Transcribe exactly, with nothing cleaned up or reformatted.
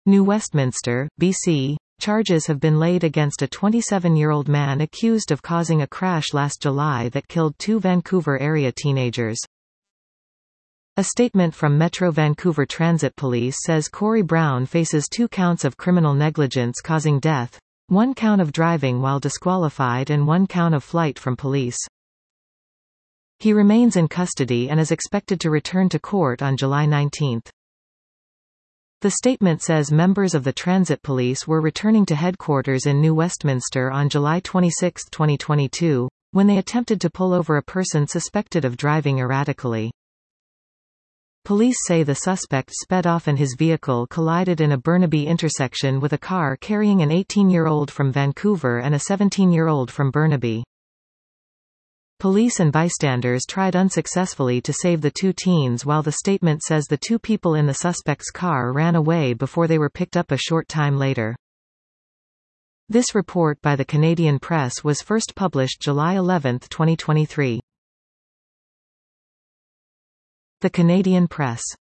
New Westminster, B C. Charges have been laid against a twenty-seven-year-old man accused of causing a crash last July that killed two Vancouver area teenagers. A statement from Metro Vancouver Transit Police says Corey Brown faces two counts of criminal negligence causing death, one count of driving while disqualified and one count of flight from police. He remains in custody and is expected to return to court on July nineteenth. The statement says members of the Transit Police were returning to headquarters in New Westminster on July twenty-sixth twenty twenty-two, when they attempted to pull over a person suspected of driving erratically. Police say the suspect sped off and his vehicle collided in a Burnaby intersection with a car carrying an eighteen-year-old from Vancouver and a seventeen-year-old from Burnaby. Police and bystanders tried unsuccessfully to save the two teens, while the statement says the two people in the suspect's car ran away before they were picked up a short time later. This report by the Canadian Press was first published July eleventh twenty twenty-three. The Canadian Press.